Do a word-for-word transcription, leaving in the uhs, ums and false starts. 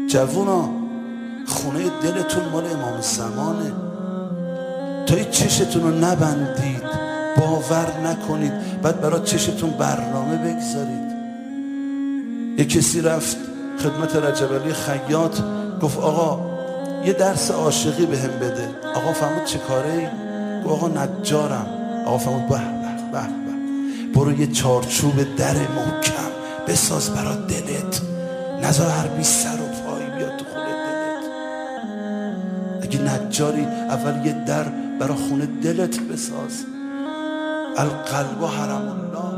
جوونا خونه دلتون مال امام زمانه. تا این چشتون رو نبندید، باور نکنید، بعد برای چشتون برنامه بگذارید. یه کسی رفت خدمت رجب علی خیاط، گفت آقا یه درس عاشقی بهم بده. آقا فهمید چه کاره ای؟ گفت آقا نجارم. آقا فهمید به به به به، برو یه چارچوب در محکم بساز برای دلت، نذار هر بی سر و پایی بیاد تو خونه دلت. اگه نجاری اول یه در برای خونه دلت بساز. القلب حرم الله.